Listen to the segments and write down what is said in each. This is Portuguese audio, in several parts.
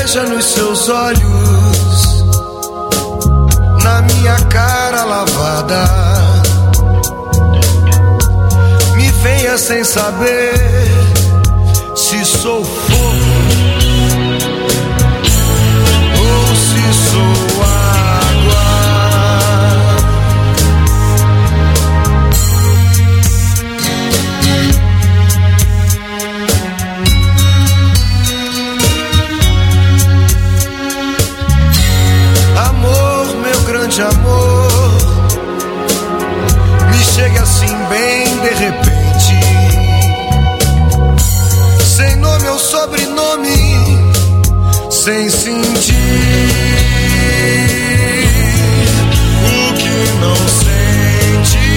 veja nos seus olhos, na minha cara lavada, me venha sem saber se sou fogo ou se sou água. Amor, meu grande amor, me chega assim bem de repente, sem nome ou sobrenome, sem sentir o que não sente,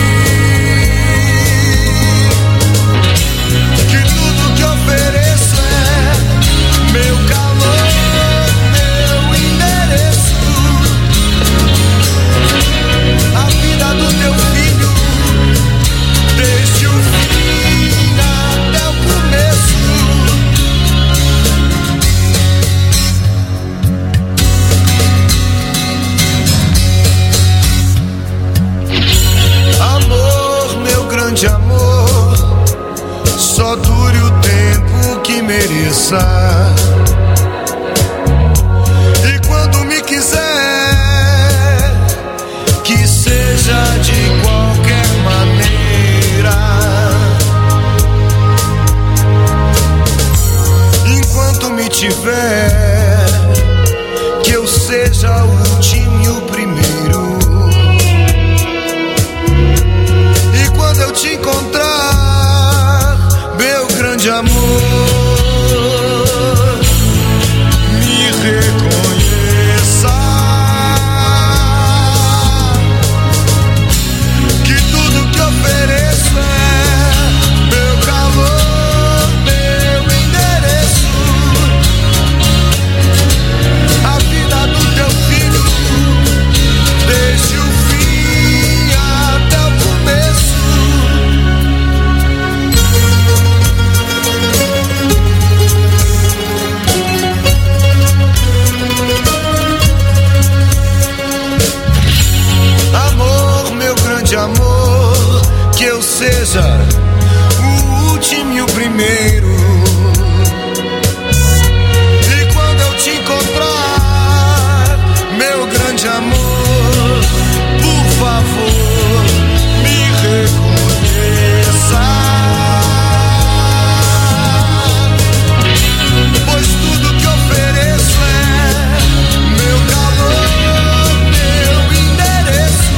que tudo que ofereço é meu calor, meu endereço, a vida do teu filho, desde o fim até o começo. Amor, meu grande amor, só dure o tempo que mereça. E quando me quiser, que seja de qualquer maneira. Enquanto me tiver, que eu seja o último e o primeiro. E quando eu te encontrar, meu grande amor, me reconheça, que tudo que ofereço é meu calor, meu endereço, a vida do teu filho, desde o fim até o começo. Amor, meu grande amor, que eu seja o último e o primeiro. E quando eu te encontrar, meu grande amor, por favor, me reconheça, pois tudo que ofereço é meu calor, meu endereço,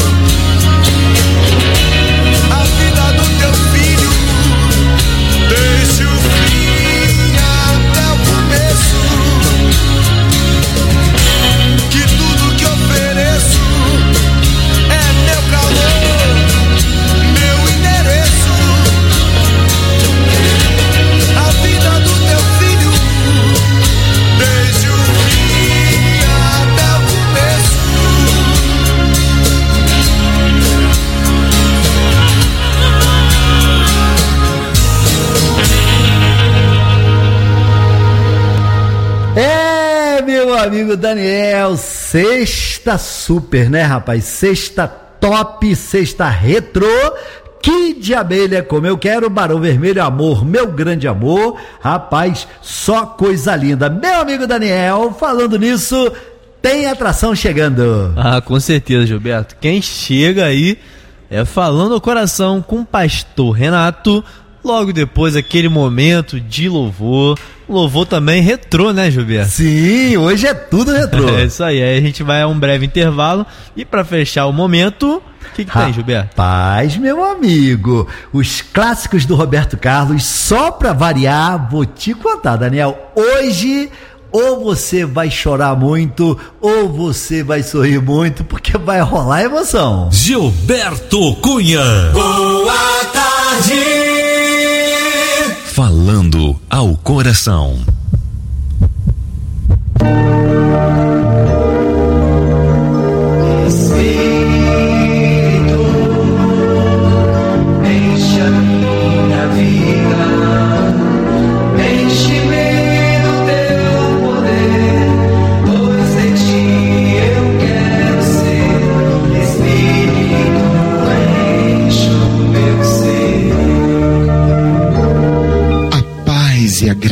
a vida do teu filho, desde o fim até o começo, que tudo que ofereço é meu calor, meu endereço, a vida do teu filho, desde o fim até o começo. É, meu amigo Daniel, sexta super, né, rapaz? Sexta top, sexta retrô. Que de abelha como eu quero, Barão Vermelho, amor, meu grande amor. Rapaz, só coisa linda. Meu amigo Daniel, falando nisso, tem atração chegando. Ah, com certeza, Gilberto. Quem chega aí é Falando ao Coração com o pastor Renato. Logo depois, aquele momento de louvor. Louvor também retrô, né, Gilberto? Sim, hoje é tudo retrô. É isso aí. Aí a gente vai a um breve intervalo. E pra fechar o momento, o que tem, Gilberto? Rapaz, meu amigo, os clássicos do Roberto Carlos, só pra variar, vou te contar, Daniel. Hoje, ou você vai chorar muito, ou você vai sorrir muito, porque vai rolar emoção. Gilberto Cunha. Boa tarde. Falando ao Coração. Enche-me do teu poder.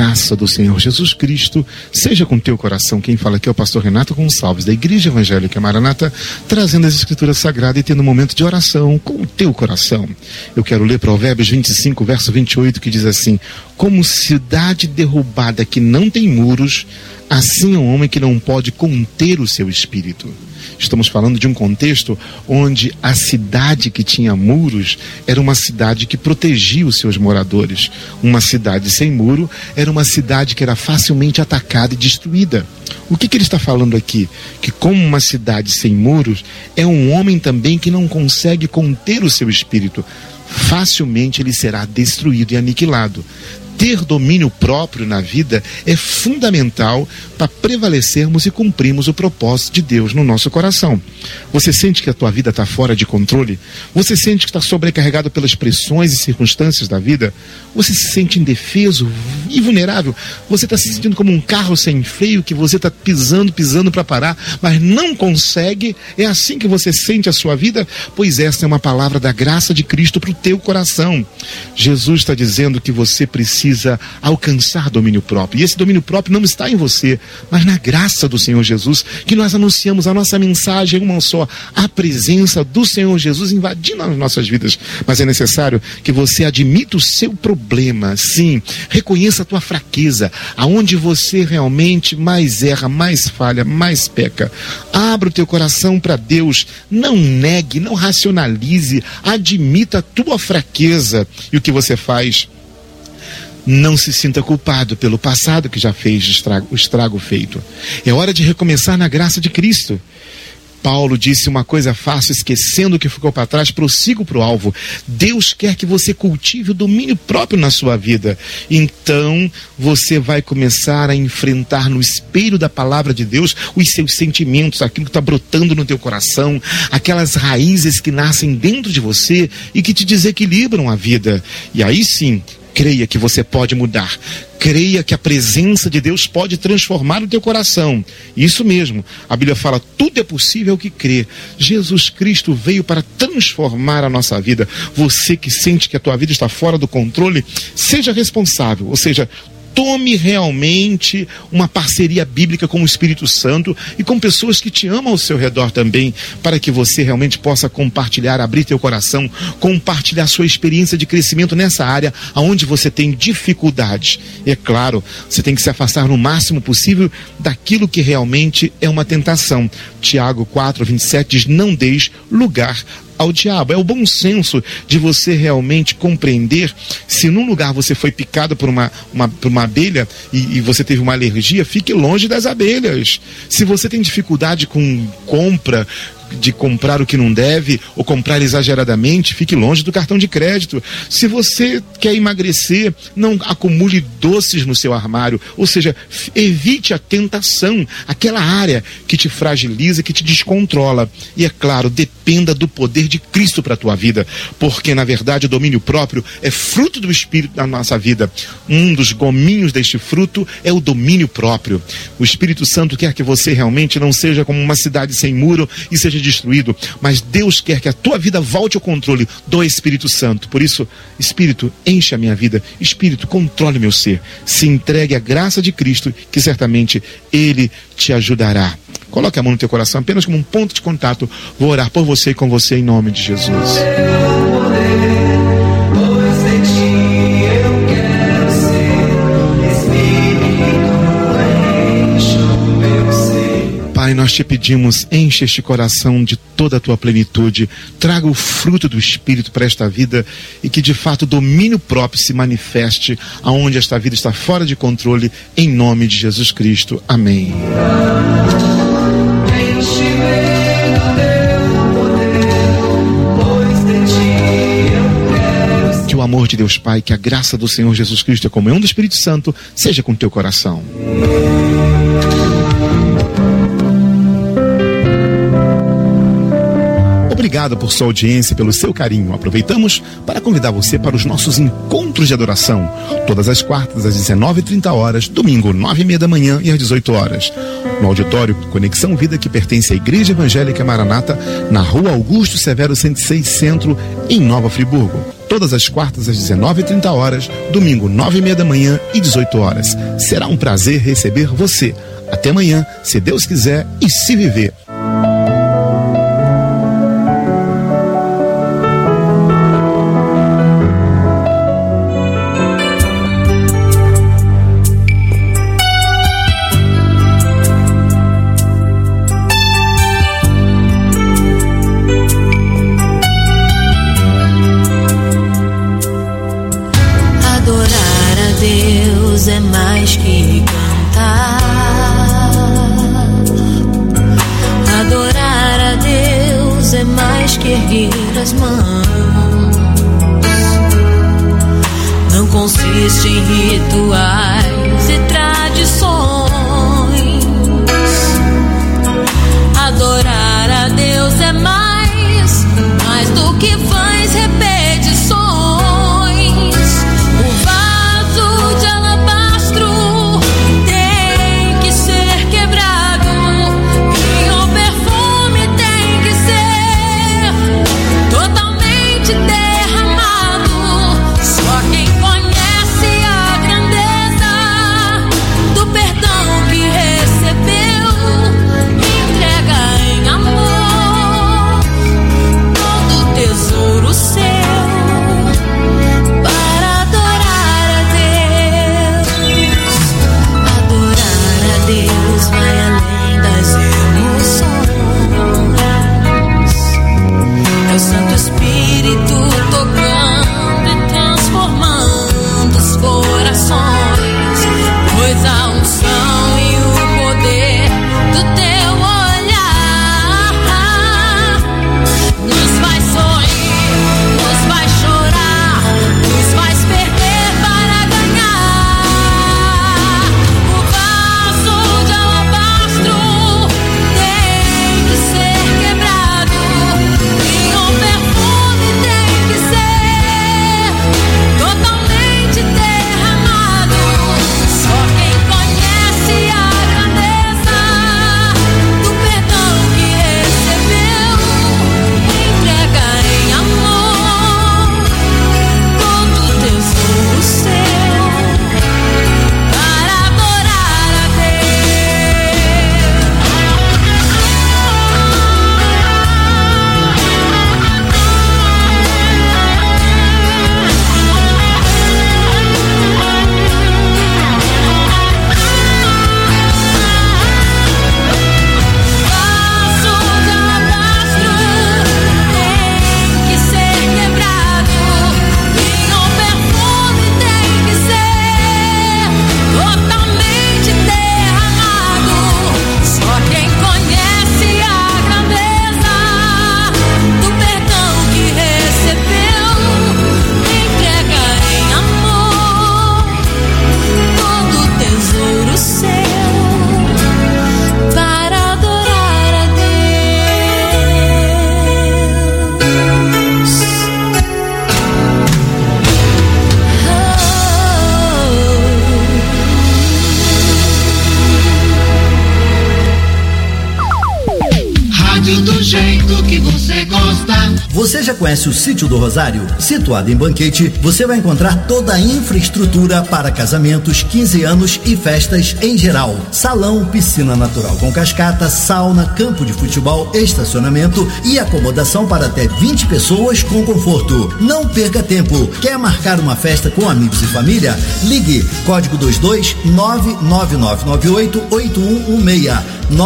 graça do Senhor Jesus Cristo seja com teu coração. Quem fala aqui é o pastor Renato Gonçalves, da Igreja Evangélica Maranata, trazendo as Escrituras Sagradas e tendo um momento de oração com o teu coração. Eu quero ler Provérbios 25, verso 28, que diz assim: como cidade derrubada que não tem muros, assim é um homem que não pode conter o seu espírito. Estamos falando de um contexto onde a cidade que tinha muros era uma cidade que protegia os seus moradores. Uma cidade sem muro era uma cidade que era facilmente atacada e destruída. O que ele está falando aqui? Que como uma cidade sem muros, é um homem também que não consegue conter o seu espírito. Facilmente ele será destruído e aniquilado. Ter domínio próprio na vida é fundamental para prevalecermos e cumprirmos o propósito de Deus no nosso coração. Você sente que a tua vida está fora de controle? Você sente que está sobrecarregado pelas pressões e circunstâncias da vida? Você se sente indefeso e vulnerável? Você está se sentindo como um carro sem freio que você está pisando para parar, mas não consegue? É assim que você sente a sua vida? Pois essa é uma palavra da graça de Cristo para o teu coração. Jesus está dizendo que você precisa alcançar domínio próprio. E esse domínio próprio não está em você, mas na graça do Senhor Jesus, que nós anunciamos. A nossa mensagem é uma só: a presença do Senhor Jesus invadindo as nossas vidas. Mas é necessário que você admita o seu problema, sim, reconheça a tua fraqueza, aonde você realmente mais erra, mais falha, mais peca. Abra o teu coração para Deus, não negue, não racionalize, admita a tua fraqueza. E o que você faz? Não se sinta culpado pelo passado que já fez o estrago feito. É hora de recomeçar na graça de Cristo. Paulo disse: uma coisa faço, esquecendo o que ficou para trás, prossigo para o alvo. Deus quer que você cultive o domínio próprio na sua vida. Então você vai começar a enfrentar no espelho da palavra de Deus os seus sentimentos, aquilo que está brotando no teu coração, aquelas raízes que nascem dentro de você e que te desequilibram a vida. E aí sim, creia que você pode mudar. Creia que a presença de Deus pode transformar o teu coração. Isso mesmo, a Bíblia fala: tudo é possível ao que crê. Jesus Cristo veio para transformar a nossa vida. Você que sente que a tua vida está fora do controle, seja responsável, ou seja, tome realmente uma parceria bíblica com o Espírito Santo e com pessoas que te amam ao seu redor também, para que você realmente possa compartilhar, abrir teu coração, compartilhar sua experiência de crescimento nessa área onde você tem dificuldades. E é claro, você tem que se afastar no máximo possível daquilo que realmente é uma tentação. Tiago 4:27 diz: não deis lugar ao diabo. É o bom senso de você realmente compreender. Se num lugar você foi picado por uma abelha e você teve uma alergia, fique longe das abelhas. Se você tem dificuldade com compra, de comprar o que não deve ou comprar exageradamente, fique longe do cartão de crédito. Se você quer emagrecer, não acumule doces no seu armário, ou seja, evite a tentação, aquela área que te fragiliza, que te descontrola. E é claro, dependa do poder de Cristo para a tua vida, porque na verdade o domínio próprio é fruto do Espírito na nossa vida. Um dos gominhos deste fruto é o domínio próprio. O Espírito Santo quer que você realmente não seja como uma cidade sem muro e seja destruído, mas Deus quer que a tua vida volte ao controle do Espírito Santo. Por isso, Espírito, enche a minha vida. Espírito, controle meu ser. Se entregue à graça de Cristo, que certamente Ele te ajudará. Coloque a mão no teu coração, apenas como um ponto de contato. Vou orar por você e com você em nome de Jesus. Pai, nós te pedimos, enche este coração de toda a tua plenitude, traga o fruto do Espírito para esta vida e que de fato o domínio próprio se manifeste aonde esta vida está fora de controle, em nome de Jesus Cristo. Amém. Que o amor de Deus Pai, que a graça do Senhor Jesus Cristo e a comunhão do Espírito Santo seja com teu coração. Obrigado por sua audiência, pelo seu carinho. Aproveitamos para convidar você para os nossos encontros de adoração, todas as quartas às 19h30, domingo 9h30 da manhã e às 18 horas, no auditório Conexão Vida, que pertence à Igreja Evangélica Maranata, na Rua Augusto Severo 106 Centro, em Nova Friburgo. todas as quartas às 19h30, domingo 9h30 da manhã e 18 horas. Será um prazer receber você. Até amanhã, se Deus quiser e se viver. É mais que cantar. Adorar a Deus é mais que erguer as mãos. Não consiste em rituais e tradições. Adorar a Deus é mais do que vãs repetições. Você já conhece o Sítio do Rosário? Situado em Banquete, você vai encontrar toda a infraestrutura para casamentos, 15 anos e festas em geral. Salão, piscina natural com cascata, sauna, campo de futebol, estacionamento e acomodação para até 20 pessoas com conforto. Não perca tempo. Quer marcar uma festa com amigos e família? Ligue código 22 99998-8116.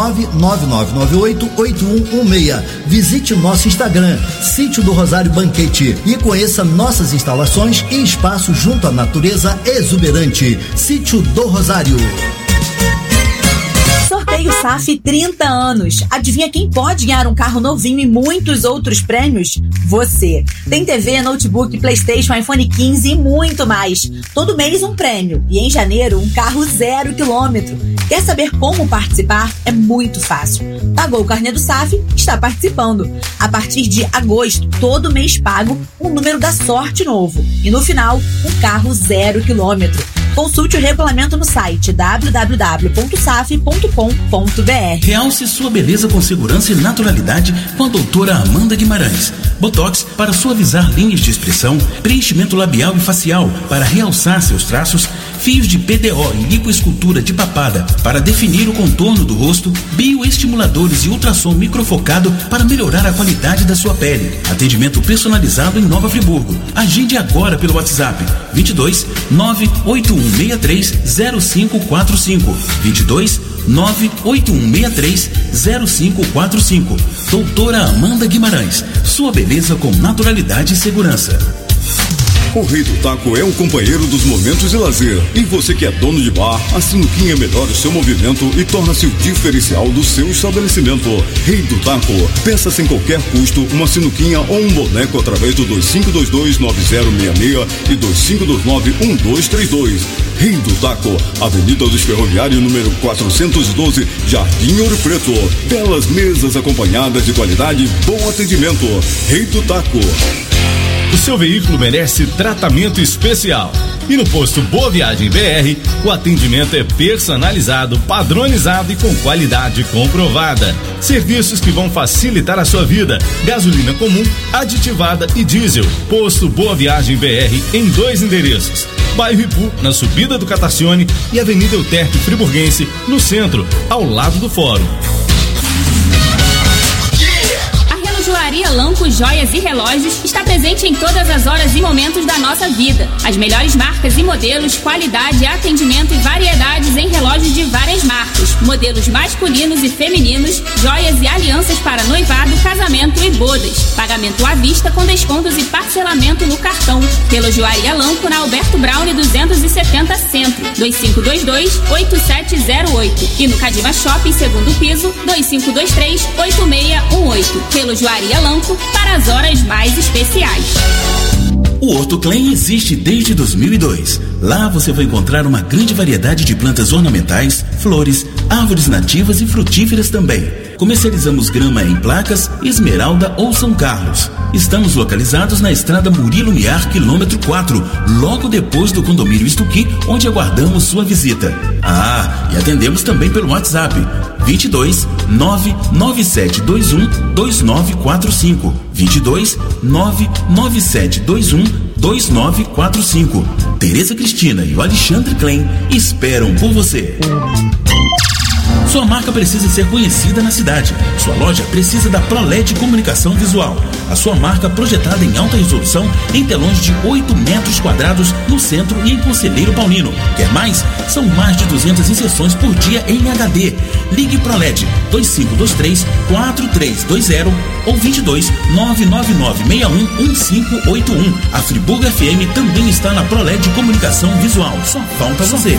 99998-8116. Visite o nosso Instagram, Sítio do Rosário Banquete, e conheça nossas instalações e espaço junto à natureza exuberante. Sítio do Rosário. Sorteio SAF 30 anos. Adivinha quem pode ganhar um carro novinho e muitos outros prêmios? Você. Tem TV, notebook, PlayStation, iPhone 15 e muito mais. Todo mês um prêmio. E em janeiro, um carro 0 km. Quer saber como participar? É muito fácil. Pagou o carnê do SAF? Está participando. A partir de agosto, todo mês pago um número da sorte novo. E no final, um carro 0 km. Consulte o regulamento no site www.saf.com.br. Realce sua beleza com segurança e naturalidade com a doutora Amanda Guimarães. Botox para suavizar linhas de expressão, preenchimento labial e facial para realçar seus traços, fios de PDO e lipoescultura de papada para definir o contorno do rosto, bioestimuladores e ultrassom microfocado para melhorar a qualidade da sua pele. Atendimento personalizado em Nova Friburgo. Agende agora pelo WhatsApp 22 98163 0545 22 98163 0545. Doutora Amanda Guimarães, sua beleza com naturalidade e segurança. O Rei do Taco é um companheiro dos momentos de lazer. E você que é dono de bar, a sinuquinha melhora o seu movimento e torna-se o diferencial do seu estabelecimento. Rei do Taco. Peça sem qualquer custo uma sinuquinha ou um boneco através do 2522-9066 e 2529-1232. Rei do Taco, Avenida dos Ferroviários, número 412, Jardim Ouro Preto. Belas mesas acompanhadas de qualidade e bom atendimento. Rei do Taco. O seu veículo merece tratamento especial. E no posto Boa Viagem BR, o atendimento é personalizado, padronizado e com qualidade comprovada. Serviços que vão facilitar a sua vida: gasolina comum, aditivada e diesel. Posto Boa Viagem BR em 2 endereços: Bairro Ipu, na subida do Catacione, e Avenida Euterpe Friburguense, no centro, ao lado do Fórum. Joaria Lanco Joias e Relógios está presente em todas as horas e momentos da nossa vida. As melhores marcas e modelos, qualidade, atendimento e variedades em relógios de várias marcas. Modelos masculinos e femininos, joias e alianças para noivado, casamento e bodas. Pagamento à vista com descontos e parcelamento no cartão. Pelo Joaria Lanco, na Alberto Braune 270 Centro, 2522-8708. E no Cadiva Shopping, segundo piso, 2523-8618. Pelo Joaria Lanco, para as horas mais especiais. O Horto Klein existe desde 2002. Lá você vai encontrar uma grande variedade de plantas ornamentais, flores, árvores nativas e frutíferas também. Comercializamos grama em placas, Esmeralda ou São Carlos. Estamos localizados na Estrada Murilo Miar, quilômetro 4, logo depois do condomínio Estuqui, onde aguardamos sua visita. E atendemos também pelo WhatsApp 22 99721 2945 22 99721 2945. Tereza Cristina e o Alexandre Klein esperam por você. Sua marca precisa ser conhecida na cidade. Sua loja precisa da ProLED Comunicação Visual. A sua marca projetada em alta resolução em telões de 8 metros quadrados no centro e em Conselheiro Paulino. Quer mais? São mais de 200 inserções por dia em HD. Ligue ProLED 2523-4320 ou 22 999611581. A Friburgo FM também está na ProLED Comunicação Visual. Só falta você.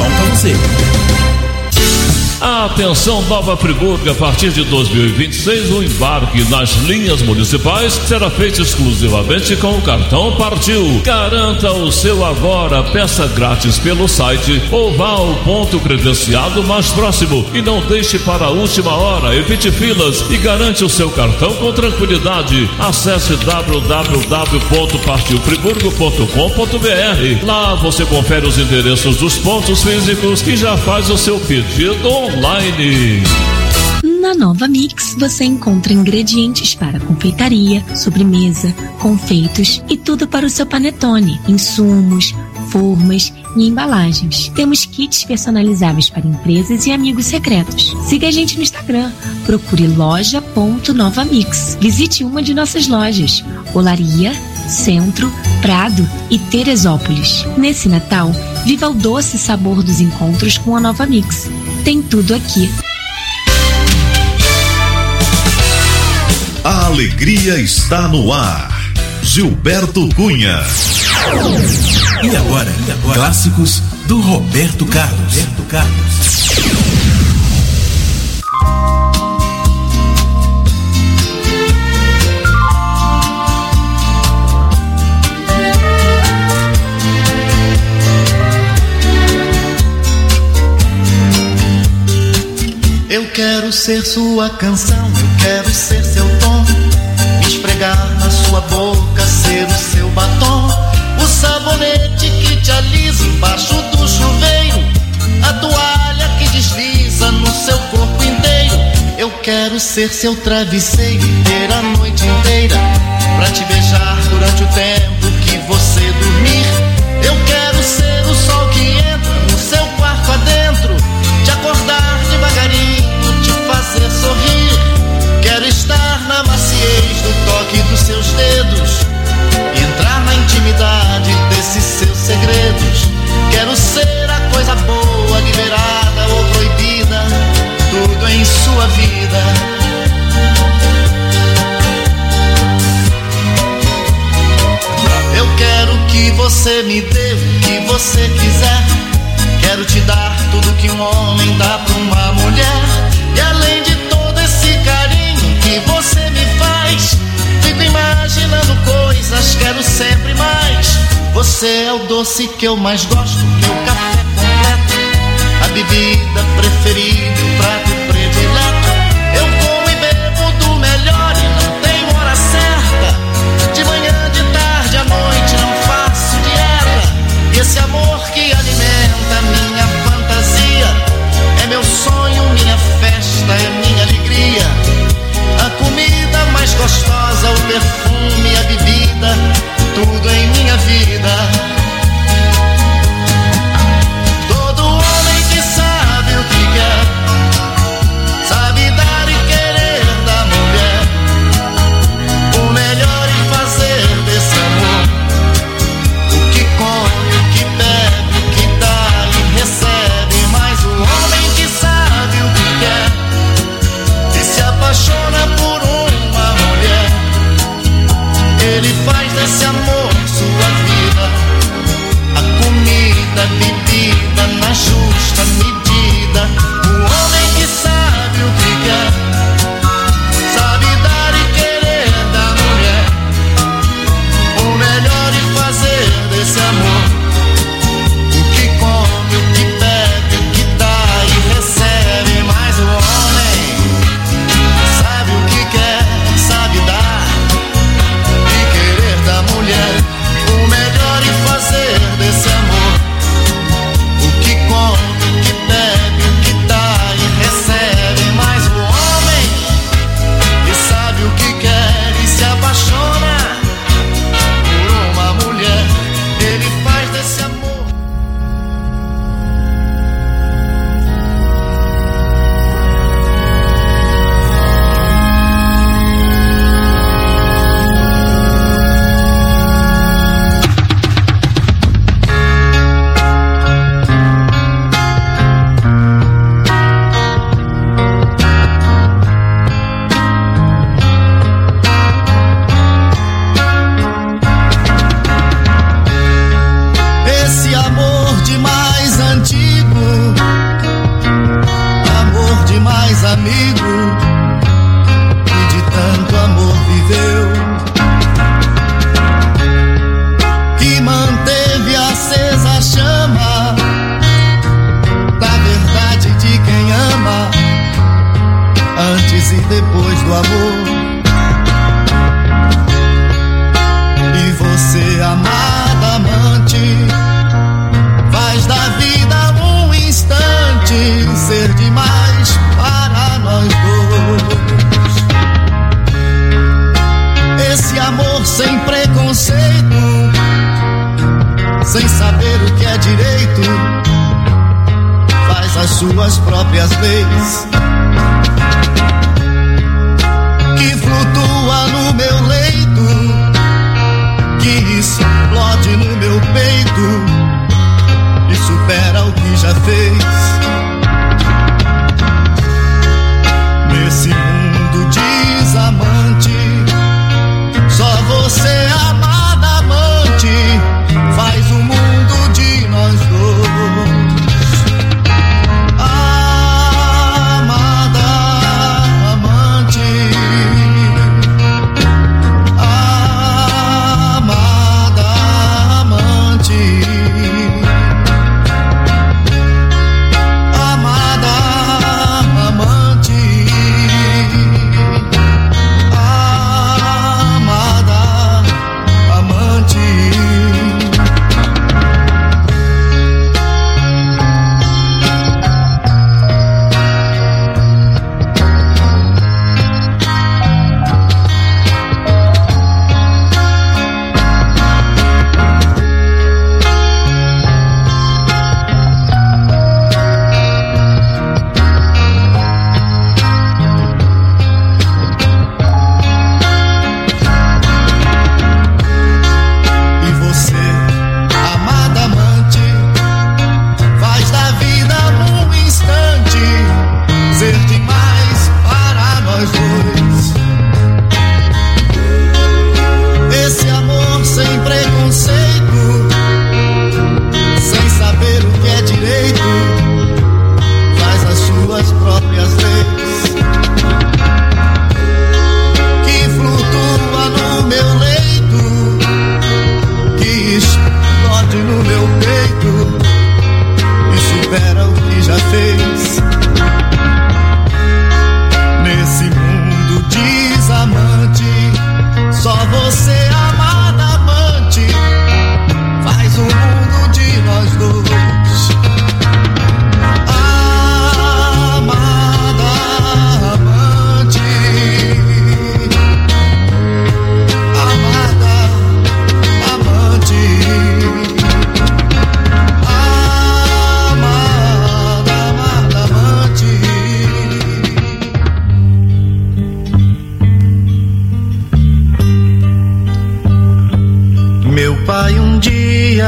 Atenção, Nova Friburgo, a partir de 2026 o embarque nas linhas municipais será feito exclusivamente com o cartão Partiu. Garanta o seu agora, peça grátis pelo site ou vá ao ponto credenciado mais próximo e não deixe para a última hora, evite filas e garante o seu cartão com tranquilidade. Acesse www.partiufriburgo.com.br. Lá você confere os endereços dos pontos físicos e já faz o seu pedido online. Na Nova Mix você encontra ingredientes para confeitaria, sobremesa, confeitos e tudo para o seu panetone, insumos, formas e embalagens. Temos kits personalizáveis para empresas e amigos secretos. Siga a gente no Instagram, procure loja.novamix. Visite uma de nossas lojas: Olaria, Centro, Prado e Teresópolis. Nesse Natal, viva o doce sabor dos encontros com a Nova Mix. Tem tudo aqui. A alegria está no ar. Gilberto Cunha. E agora, clássicos do Roberto Carlos. Eu quero ser sua canção, eu quero ser seu tom, me esfregar na sua boca, ser o seu batom, o sabonete que te alisa embaixo do chuveiro. a toalha que desliza no seu corpo inteiro. Eu quero ser seu travesseiro e ter a noite inteira pra te beijar durante o tempo que você dormir. Eu quero ser o sol que entra no seu quarto adentro, te acordar devagarinho, te fazer sorrir. Quero estar na maciez do toque dos seus dedos, entrar na intimidade desses seus segredos. Quero ser a coisa boa, liberada ou proibida, tudo em sua vida. Eu quero que você me dê o que você quiser. Quero te dar tudo que um homem dá pra uma mulher. E além de todo esse carinho que você me faz, fico imaginando coisas, quero sempre mais. Você é o doce que eu mais gosto, meu café completo, a bebida preferida, o prato predileto. Eu como e bebo do melhor e não tenho hora certa. De manhã, de tarde, à noite não faço dieta. E esse amor que alimenta minha fantasia é meu sonho, minha festa, é minha alegria. A comida mais gostosa, o perfume, a bebida, tudo em minha vida. Todo homem que sabe o que quer, sabe dar e querer da mulher o melhor e fazer desse amor o que come, o que bebe, o que dá e recebe. Mas o homem que sabe o que quer e se apaixona por uma mulher, ele faz desse amor sua vida, a comida, a bebida na justa medida. O homem que sabe o que quer, sabe dar e querer da mulher o melhor e fazer desse amor o que come, o que bebe, o que dá e recebe. Mas o homem sabe o que quer, sabe dar e querer da mulher o melhor e fazer desse amor o que come, o que bebe, o que dá e recebe. Mas o homem que sabe o que quer e se apaixona por uma mulher, ele faz desse amor. Esse amor demais antigo, amor demais amigo, que de tanto amor viveu, que manteve acesa a chama da verdade de quem ama, antes e depois do amor. E você, amada amante, faz da vida um instante ser demais para nós dois. Esse amor sem preconceito, sem saber o que é direito, faz as suas próprias leis, que flutua no meu leito, que explode no meu peito e supera o que já fez. Nesse mundo desamante, só você, amada amante, faz o mundo de nós dois. Amada amante, amante,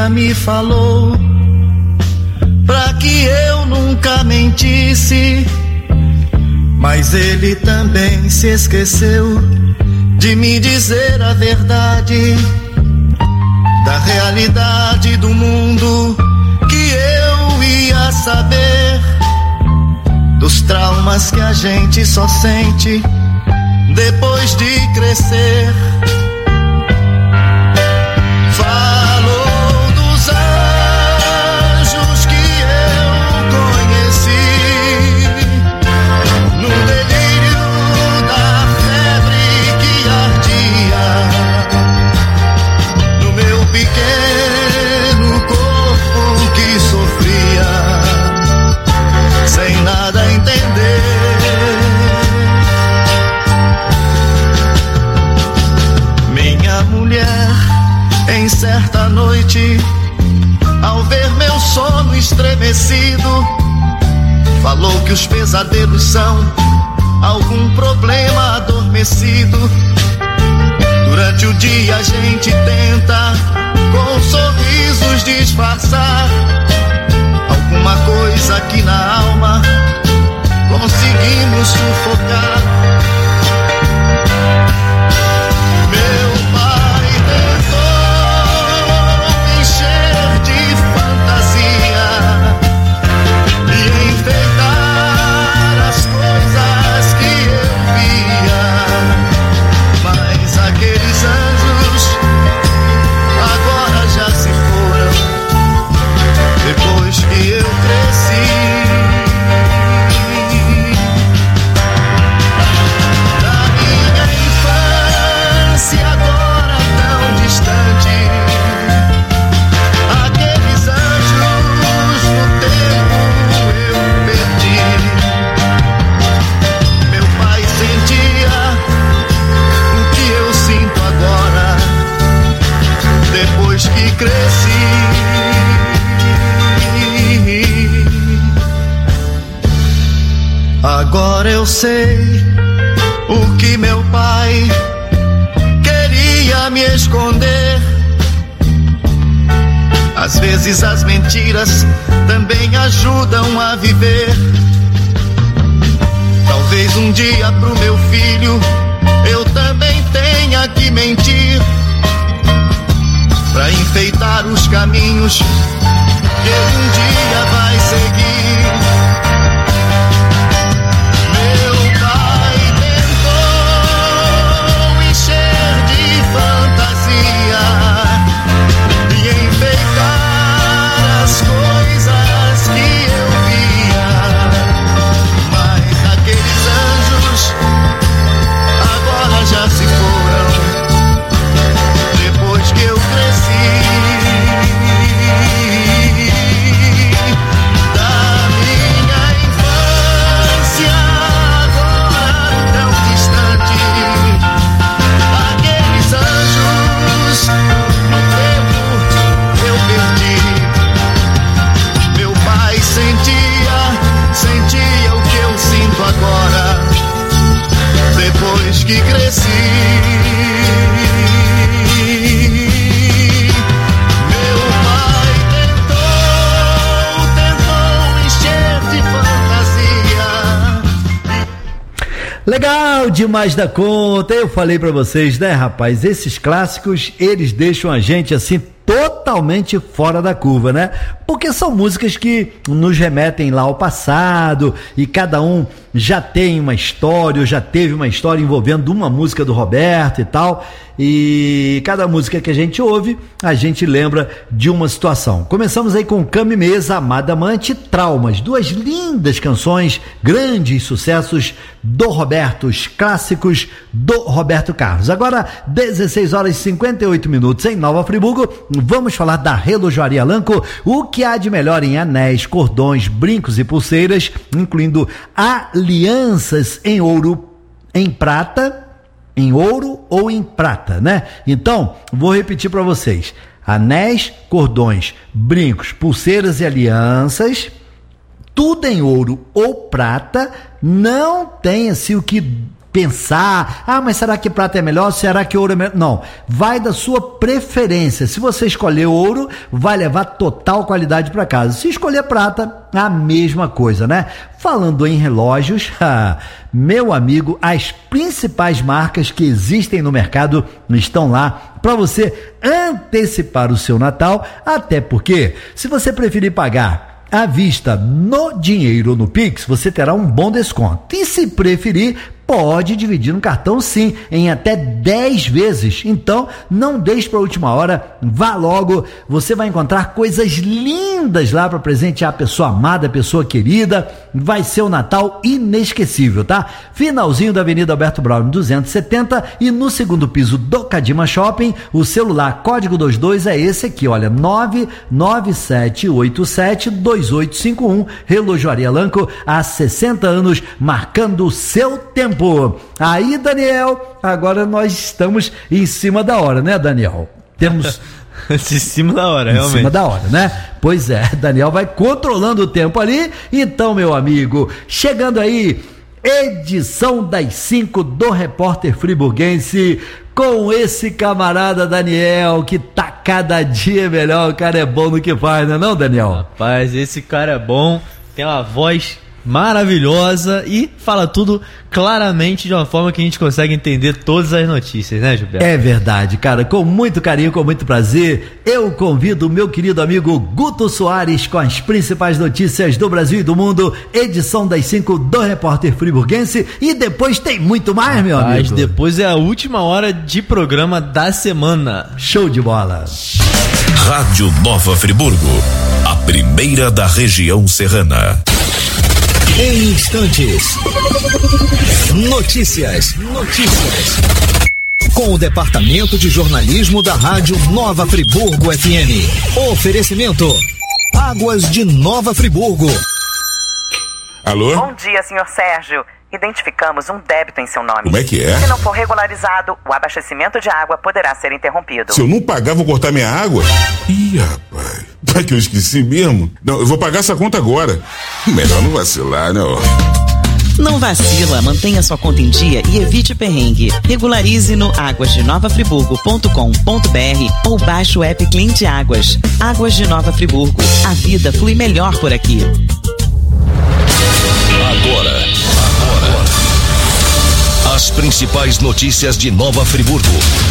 dia me falou pra que eu nunca mentisse, mas ele também se esqueceu de me dizer a verdade da realidade do mundo, que eu ia saber dos traumas que a gente só sente depois de crescer. Falou dos anjos que eu conheci no delírio da febre que ardia no meu pequeno corpo que sofria sem nada entender. Minha mulher, em certa noite, ao ver meu sono estremecido, falou que os pesadelos são algum problema adormecido. Durante o dia a gente tenta com sorrisos disfarçar alguma coisa que na alma conseguimos sufocar. Meu pai tentou me encher de fantasia e enfeitar as coisas que eu via, mas aqueles anjos agora já se foram depois que eu cresci. Agora eu sei o que meu pai queria me esconder. Às vezes as mentiras também ajudam a viver. Talvez um dia pro meu filho eu também tenha que mentir, pra enfeitar os caminhos que ele um dia vai seguir. Meu pai tentou encher de fantasia e enfeitar as coisas que eu via, mas aqueles anjos agora já se foram depois que eu cresci. Agora, depois que cresci, meu pai tentou encher de fantasia. Legal demais da conta. Eu falei pra vocês, né, rapaz? Esses clássicos, eles deixam a gente assim totalmente fora da curva, né? Porque são músicas que nos remetem lá ao passado e cada um já tem uma história, ou já teve uma história envolvendo uma música do Roberto e tal, e cada música que a gente ouve, a gente lembra de uma situação. Começamos aí com Cama e Mesa, Amada Amante, Traumas, duas lindas canções, grandes sucessos do Roberto, os clássicos do Roberto Carlos. Agora, 16 horas e 58 minutos em Nova Friburgo, vamos falar da Relojoaria Lanco, o que há de melhor em anéis, cordões, brincos e pulseiras, incluindo alianças em ouro, em prata, em ouro ou em prata, né? Então, vou repetir para vocês: anéis, cordões, brincos, pulseiras e alianças, tudo em ouro ou prata, não tem assim o que pensar, mas será que prata é melhor? Será que ouro é melhor? Não, vai da sua preferência. Se você escolher ouro, vai levar total qualidade para casa. Se escolher prata, a mesma coisa, né? Falando em relógios, meu amigo, as principais marcas que existem no mercado estão lá para você antecipar o seu Natal, até porque, se você preferir pagar à vista no dinheiro ou no Pix, você terá um bom desconto. E se preferir, pode dividir no cartão sim, em até 10 vezes. Então, não deixe para a última hora, vá logo. Você vai encontrar coisas lindas lá para presentear a pessoa amada, a pessoa querida. Vai ser um Natal inesquecível, tá? Finalzinho da Avenida Alberto Braun 270 e no segundo piso do Cadima Shopping. O celular código 22 é esse aqui, olha, 997872851. Relojoaria Lanco, há 60 anos, marcando o seu tempo. Aí, Daniel, agora nós estamos em cima da hora, né, Daniel? Temos em cima da hora, realmente. Em cima da hora, né? Pois é, Daniel vai controlando o tempo ali. Então, meu amigo, chegando aí, edição das 5 do Repórter Friburguense, com esse camarada Daniel, que tá cada dia melhor. O cara é bom no que faz, não é não, Daniel? Rapaz, esse cara é bom, tem uma voz maravilhosa e fala tudo claramente de uma forma que a gente consegue entender todas as notícias, né, Gilberto? É verdade, cara, com muito carinho, com muito prazer, eu convido o meu querido amigo Guto Soares com as principais notícias do Brasil e do mundo, edição das 5 do Repórter Friburguense, e depois tem muito mais, meu amigo. Mas depois é a última hora de programa da semana. Show de bola. Rádio Nova Friburgo, a primeira da região serrana. Em instantes, notícias. Com o Departamento de Jornalismo da Rádio Nova Friburgo FM. Oferecimento: Águas de Nova Friburgo. Alô? Bom dia, senhor Sérgio. Identificamos um débito em seu nome. Como é que é? Se não for regularizado, o abastecimento de água poderá ser interrompido. Se eu não pagar, vou cortar minha água? Ih, rapaz. Vai que eu esqueci mesmo? Não, eu vou pagar essa conta agora. Melhor não vacilar, não. Não vacila, mantenha sua conta em dia e evite perrengue. Regularize no águasdenovafriburgo.com.br ou baixe o app Cliente Águas. Águas de Nova Friburgo. A vida flui melhor por aqui. Agora, as principais notícias de Nova Friburgo,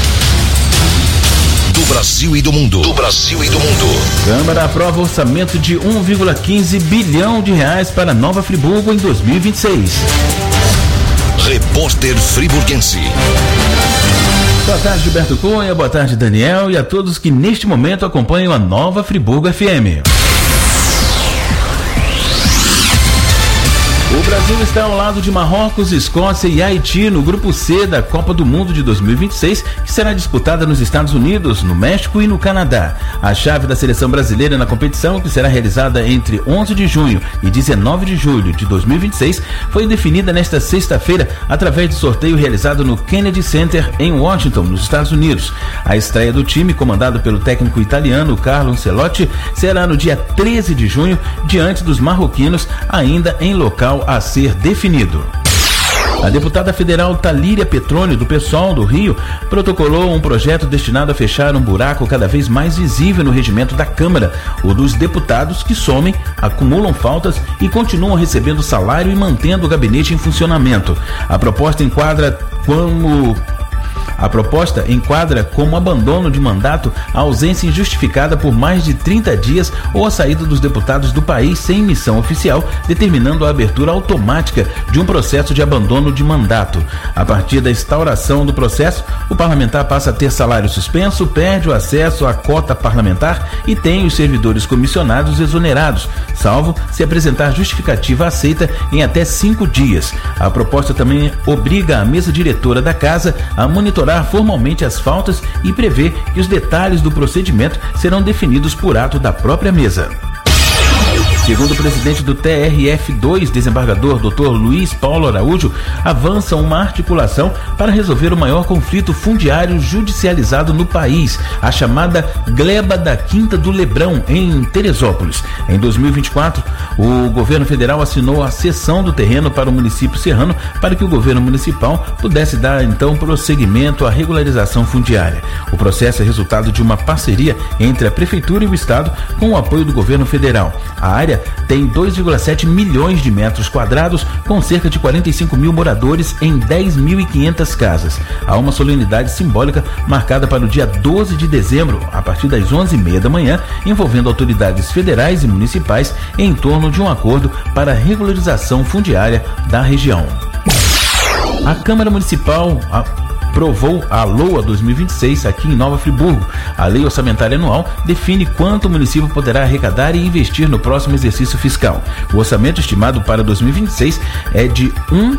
do Brasil e do mundo. Câmara aprova orçamento de 1,15 bilhão de reais para Nova Friburgo em 2026. Repórter Friburguense. Boa tarde, Gilberto Cunha, boa tarde, Daniel, e a todos que neste momento acompanham a Nova Friburgo FM. O Brasil está ao lado de Marrocos, Escócia e Haiti no grupo C da Copa do Mundo de 2026, que será disputada nos Estados Unidos, no México e no Canadá. A chave da seleção brasileira na competição, que será realizada entre 11 de junho e 19 de julho de 2026, foi definida nesta sexta-feira através de sorteio realizado no Kennedy Center em Washington, nos Estados Unidos. A estreia do time, comandado pelo técnico italiano Carlo Ancelotti, será no dia 13 de junho, diante dos marroquinos, ainda em local a ser definido. A deputada federal Talíria Petroni, do PSOL do Rio, protocolou um projeto destinado a fechar um buraco cada vez mais visível no regimento da Câmara, o dos deputados que somem, acumulam faltas e continuam recebendo salário e mantendo o gabinete em funcionamento. A proposta enquadra como abandono de mandato a ausência injustificada por mais de 30 dias ou a saída dos deputados do país sem missão oficial, determinando a abertura automática de um processo de abandono de mandato. A partir da instauração do processo, o parlamentar passa a ter salário suspenso, perde o acesso à cota parlamentar e tem os servidores comissionados exonerados, salvo se apresentar justificativa aceita em até 5 dias. A proposta também obriga a mesa diretora da casa a monitorar formalmente as faltas e prevê que os detalhes do procedimento serão definidos por ato da própria mesa. Segundo o presidente do TRF2, desembargador Dr. Luiz Paulo Araújo, avança uma articulação para resolver o maior conflito fundiário judicializado no país, a chamada Gleba da Quinta do Lebrão, em Teresópolis. Em 2024, o governo federal assinou a cessão do terreno para o município serrano para que o governo municipal pudesse dar então prosseguimento à regularização fundiária. O processo é resultado de uma parceria entre a prefeitura e o estado com o apoio do governo federal. A área tem 2,7 milhões de metros quadrados, com cerca de 45 mil moradores em 10.500 casas. Há uma solenidade simbólica marcada para o dia 12 de dezembro, a partir das 11h30 da manhã, envolvendo autoridades federais e municipais em torno de um acordo para a regularização fundiária da região. A Câmara Municipal aprovou a LOA 2026 aqui em Nova Friburgo. A Lei Orçamentária Anual define quanto o município poderá arrecadar e investir no próximo exercício fiscal. O orçamento estimado para 2026 é de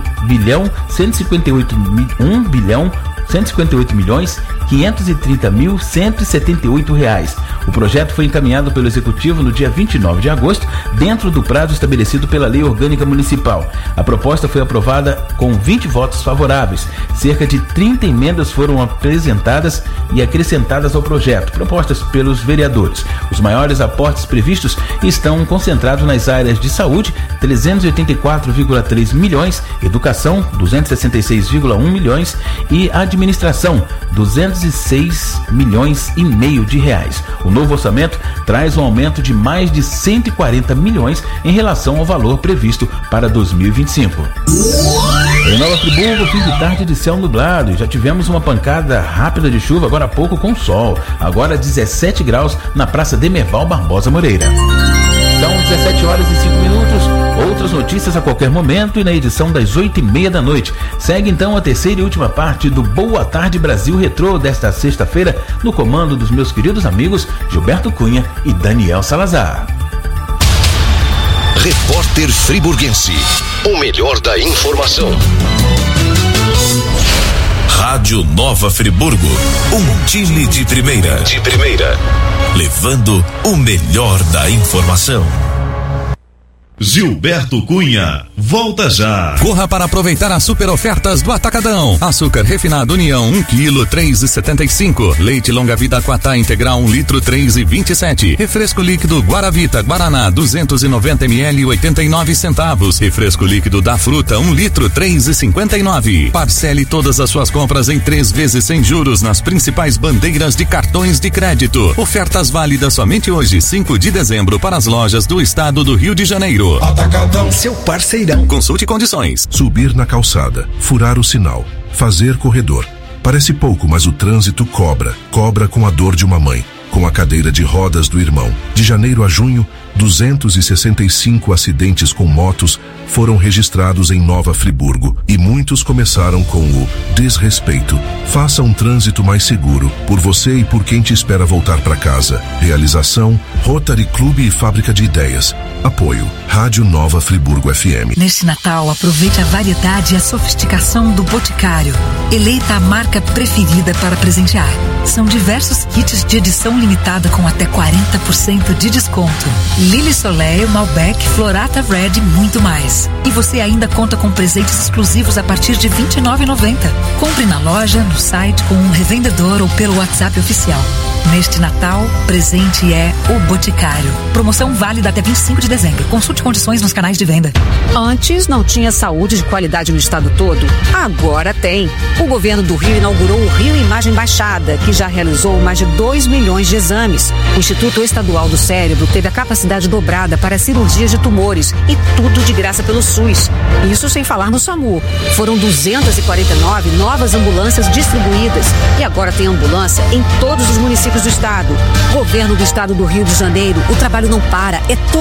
1.158.530.178 reais. O projeto foi encaminhado pelo Executivo no dia 29 de agosto, dentro do prazo estabelecido pela Lei Orgânica Municipal. A proposta foi aprovada com 20 votos favoráveis. Cerca de 30 emendas foram apresentadas e acrescentadas ao projeto, propostas pelos vereadores. Os maiores aportes previstos estão concentrados nas áreas de saúde, 384,3 milhões, educação, 266,1 milhões e administração, 206 milhões e meio de reais. O novo orçamento traz um aumento de mais de 140 milhões em relação ao valor previsto para 2025. Em Nova Friburgo, fim de tarde de céu nublado, e já tivemos uma pancada rápida de chuva agora há pouco com sol. Agora 17 graus na Praça Demerval Barbosa Moreira. São 17 horas e 5 minutos. Outras notícias a qualquer momento e na edição das 8h30 da noite. Segue então a terceira e última parte do Boa Tarde Brasil Retrô desta sexta-feira, no comando dos meus queridos amigos Gilberto Cunha e Daniel Salazar. Repórter Friburguense, o melhor da informação. Rádio Nova Friburgo, um time de primeira. Levando o melhor da informação. Gilberto Cunha, volta já. Corra para aproveitar as super ofertas do Atacadão. Açúcar refinado União 1 kg 3,75. Leite longa vida Quatá integral 1 litro 3,27. Refresco líquido Guaravita Guaraná 290 ml 89 centavos. Refresco líquido da Fruta 1 litro 3,59. Parcele todas as suas compras em 3 vezes sem juros nas principais bandeiras de cartões de crédito. Ofertas válidas somente hoje, 5 de dezembro, para as lojas do estado do Rio de Janeiro. Atacadão, seu parceirão. Consulte condições. Subir na calçada, furar o sinal, fazer corredor. Parece pouco, mas o trânsito cobra. Cobra com a dor de uma mãe, com a cadeira de rodas do irmão. De janeiro a junho, 265 acidentes com motos foram registrados em Nova Friburgo e muitos começaram com o desrespeito. Faça um trânsito mais seguro por você e por quem te espera voltar para casa. Realização Rotary Clube e Fábrica de Ideias. Apoio Rádio Nova Friburgo FM. Neste Natal, aproveite a variedade e a sofisticação do Boticário. Eleita a marca preferida para presentear. São diversos kits de edição limitada com até 40% de desconto. Lily Soleil, Malbec, Florata Red e muito mais. E você ainda conta com presentes exclusivos a partir de R$ 29,90. Compre na loja, no site, com um revendedor ou pelo WhatsApp oficial. Neste Natal, presente é o Boticário. Promoção válida até 25 de dezembro. Consulte condições nos canais de venda. Antes não tinha saúde de qualidade no estado todo. Agora tem. O governo do Rio inaugurou o Rio Imagem Baixada, que já realizou mais de 2 milhões de exames. O Instituto Estadual do Cérebro teve a capacidade dobrada para cirurgias de tumores e tudo de graça pelo SUS. Isso sem falar no SAMU. Foram 249 novas ambulâncias distribuídas e agora tem ambulância em todos os municípios do estado. Governo do estado do Rio de Janeiro, o trabalho não para, é